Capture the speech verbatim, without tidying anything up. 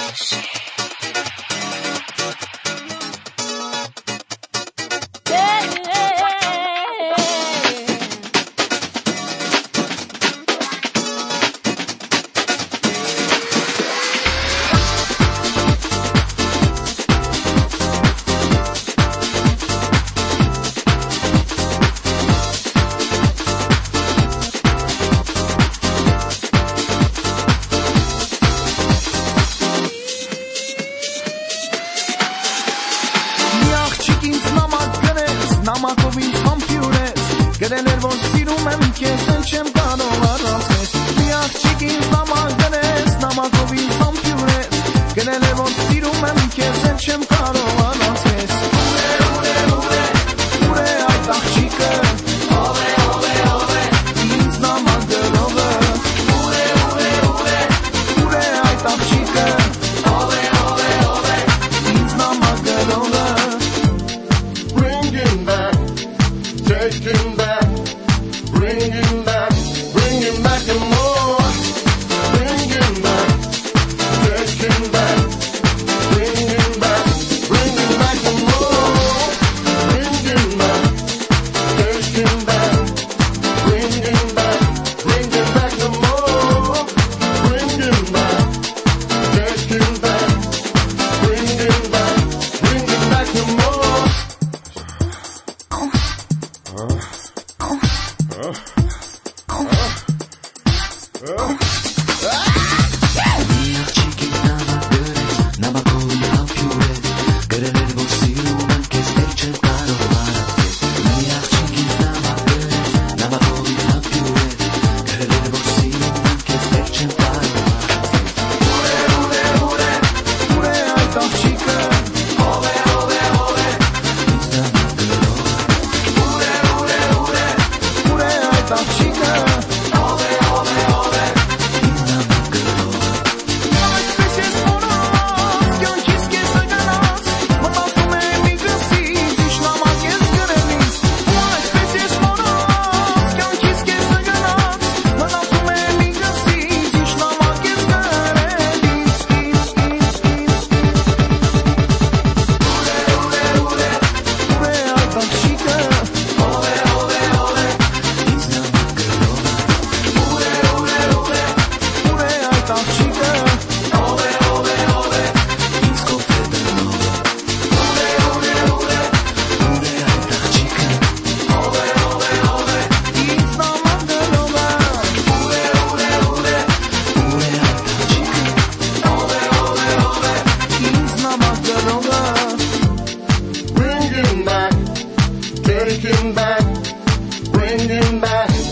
Նամակով ինձ համբյուրեց, գրել էր, որ սիրում եմ քեզ, են չեմ կարող առանցես։ Մի աղջիկ ինձ նամակ գրեց, նամակով ինձ համբյուրեց, գրել էր, որ սիրում եմ քեզ, են չեմ կարող առանցես։ Ուր է, ուր է, ուր է, ուր է այդ աղջիկը, ով է, ով է, ով է, ինձ նամակ գրողը։ Ուր է, ուր է, ուր է, ուր է այդ աղջիկը, ով է, ով է, ով է, ինձ նամակ գրողը։ Take him back, bring him back, bring him back and more. Bring him back, take him back, bring him back, bring him back and more. Bring him back, take him back, bring him back, bring him back and more. Bring him back, take him back, bring him back, bring him back and more. Take him back, bring him back.